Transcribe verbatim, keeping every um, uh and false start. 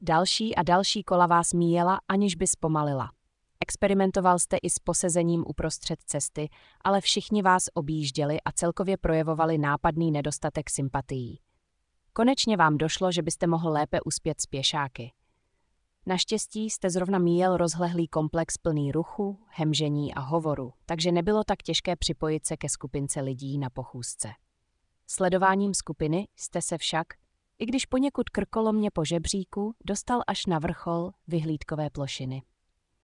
Další a další kola vás míjela, aniž by zpomalila. Experimentoval jste i s posezením uprostřed cesty, ale všichni vás objížděli a celkově projevovali nápadný nedostatek sympatií. Konečně vám došlo, že byste mohl lépe uspět s pěšáky. Naštěstí jste zrovna míjel rozhlehlý komplex plný ruchu, hemžení a hovoru, takže nebylo tak těžké připojit se ke skupince lidí na pochůzce. Sledováním skupiny jste se však, i když poněkud krkolomně po žebříku, dostal až na vrchol vyhlídkové plošiny.